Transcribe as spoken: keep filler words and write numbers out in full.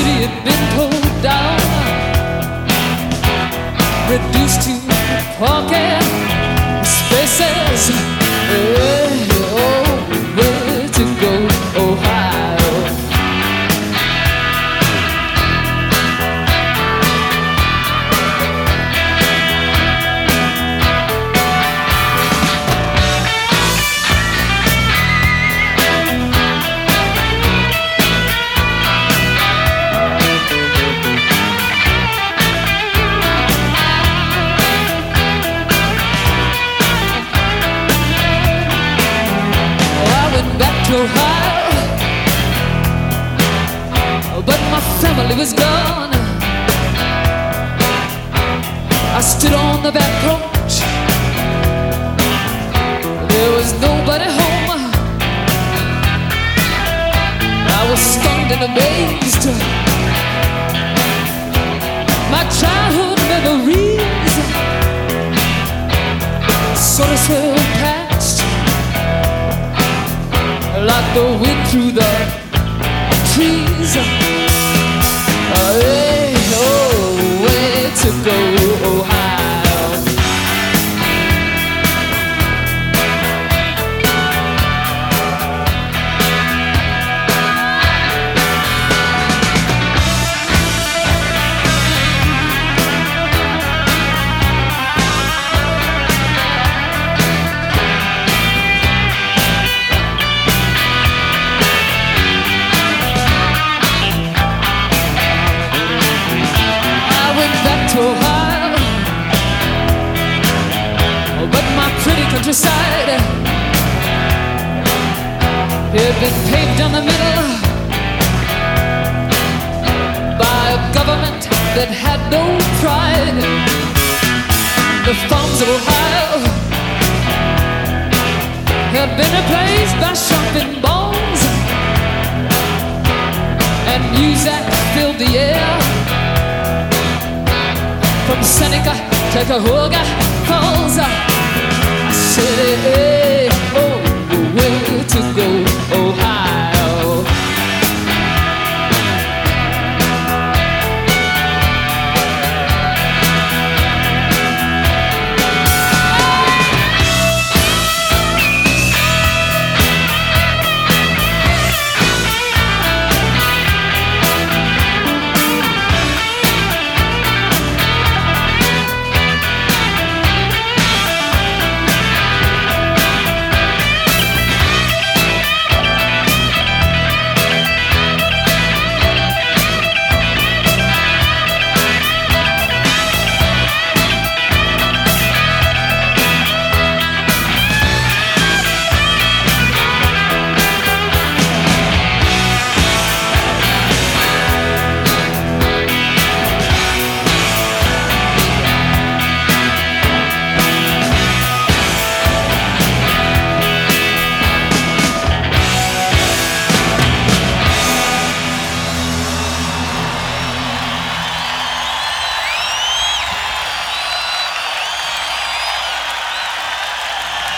city had been pulled down, reduced to parking spaces. Hey, oh, where to go, Ohio? Ohio, but my family was gone. I stood on the back porch, there was nobody home. I was stunned and amazed. My childhood memories sort of swelled past like the wind through the trees. Uh, hey, oh, where to go, Ohio? Ohio, but my pretty countryside had been paved down the middle by a government that had no pride. The farms of Ohio had been replaced by shopping malls, and music filled the air. From Seneca to Cuyahoga Falls, I said, hey.